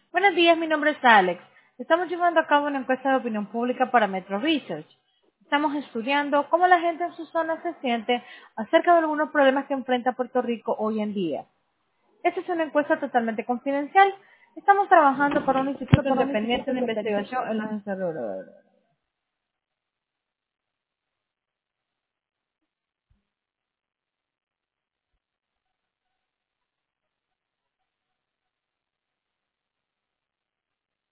Buenos días, mi nombre es Alex. Estamos llevando a cabo una encuesta de opinión pública para Metro Research. Estamos estudiando cómo la gente en su zona se siente acerca de algunos problemas que enfrenta Puerto Rico hoy en día. Esta es una encuesta totalmente confidencial. Estamos trabajando para un instituto independiente de investigación en los desarrollos.